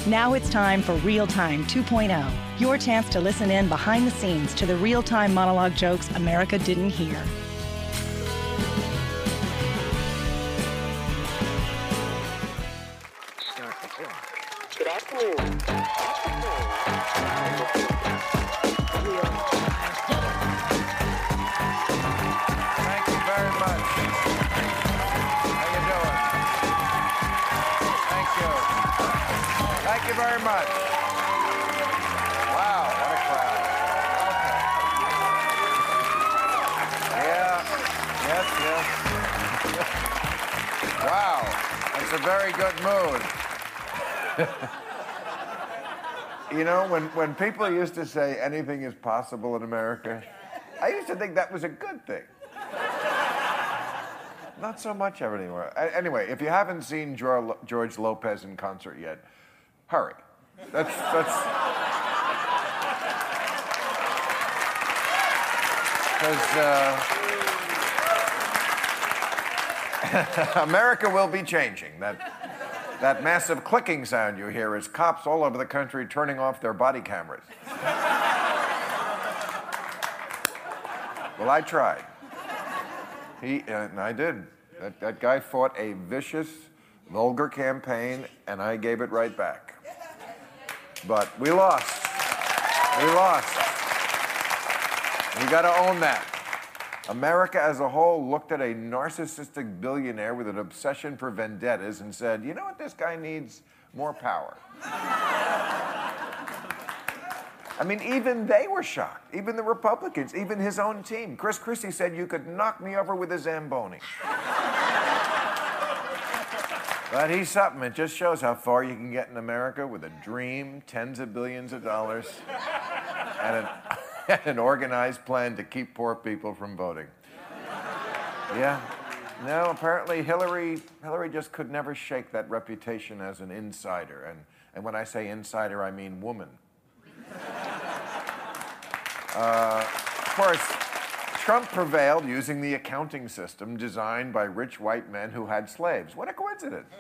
Now it's time for Real Time 2.0, your chance to listen in behind the scenes to the real-time monologue jokes America didn't hear. Good afternoon. Thank you very much. How you doing? Thank you. Thank you very much. Wow, what a crowd. Okay. Yeah. Yes. Wow, that's a very good mood. You know, when people used to say anything is possible in America, I used to think that was a good thing. Not so much anymore. Anyway, if you haven't seen George Lopez in concert yet, hurry. That's because America will be changing. That massive clicking sound you hear is cops all over the country turning off their body cameras. Well, I tried. And I did. That guy fought a vicious, vulgar campaign, and I gave it right back. But we lost. We lost. You got to own that. America as a whole looked at a narcissistic billionaire with an obsession for vendettas and said, you know what this guy needs? More power. I mean, even they were shocked. Even the Republicans, even his own team. Chris Christie said, you could knock me over with a Zamboni. But he's something. It just shows how far you can get in America with a dream, tens of billions of dollars, and an organized plan to keep poor people from voting. Yeah. No, apparently Hillary just could never shake that reputation as an insider. And when I say insider, I mean woman. Of course, Trump prevailed using the accounting system designed by rich white men who had slaves. What a coincidence.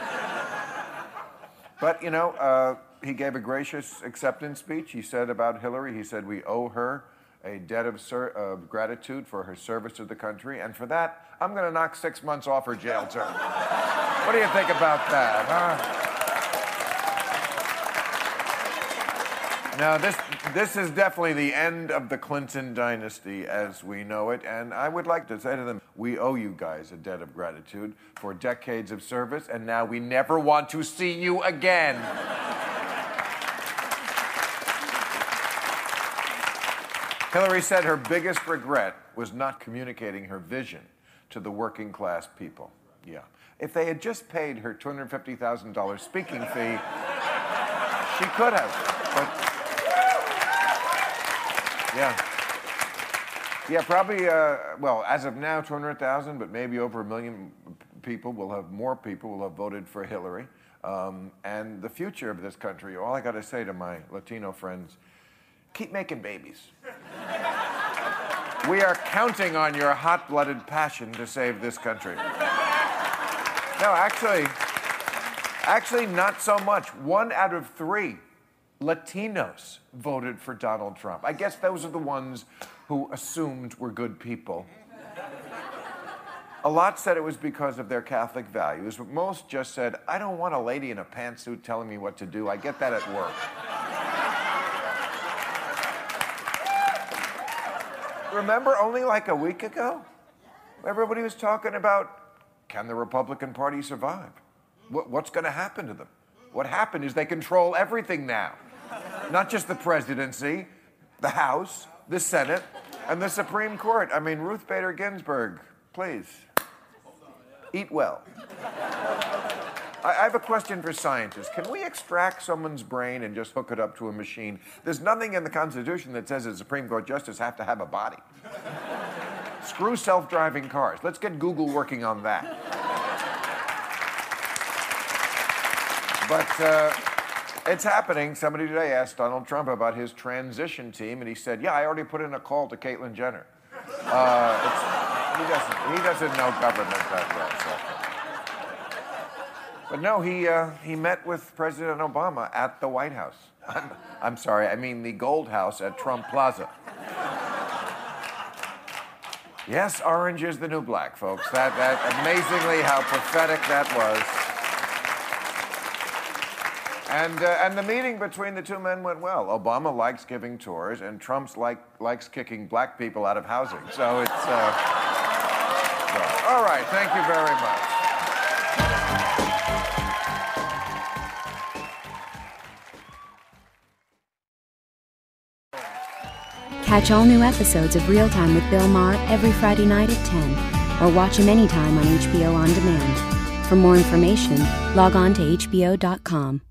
But, you know, he gave a gracious acceptance speech. He said about Hillary, he said, we owe her a debt of gratitude for her service to the country. And for that, I'm going to knock 6 months off her jail term. What do you think about that, huh? Now, this is definitely the end of the Clinton dynasty as we know it, and I would like to say to them, we owe you guys a debt of gratitude for decades of service, and now we never want to see you again. Hillary said her biggest regret was not communicating her vision to the working class people. Yeah. If they had just paid her $250,000 speaking fee, she could have, but... Yeah, probably, well, as of now, 200,000, but maybe over 1 million people more people will have voted for Hillary. And the future of this country, all I got to say to my Latino friends, keep making babies. We are counting on your hot-blooded passion to save this country. No, actually not so much. 1 out of 3 Latinos voted for Donald Trump. I guess those are the ones who assumed were good people. A lot said it was because of their Catholic values, but most just said, I don't want a lady in a pantsuit telling me what to do. I get that at work. Remember only like a week ago? Everybody was talking about, can the Republican Party survive? What's going to happen to them? What happened is they control everything now. Not just the presidency, the House, the Senate, and the Supreme Court. I mean, Ruth Bader Ginsburg, please, eat well. I have a question for scientists. Can we extract someone's brain and just hook it up to a machine? There's nothing in the Constitution that says a Supreme Court justice have to have a body. Screw self-driving cars. Let's get Google working on that. But it's happening. Somebody today asked Donald Trump about his transition team, and he said, yeah, I already put in a call to Caitlyn Jenner. He doesn't know government that well. But no, he met with President Obama at the White House. I'm sorry, I mean the Gold House at Trump Plaza. Yes, orange is the new black, folks. That amazingly how prophetic that was. And the meeting between the two men went well. Obama likes giving tours, and Trump likes kicking black people out of housing. So it's all right. Thank you very much. Catch all new episodes of Real Time with Bill Maher every Friday night at 10, or watch him anytime on HBO On Demand. For more information, log on to HBO.com.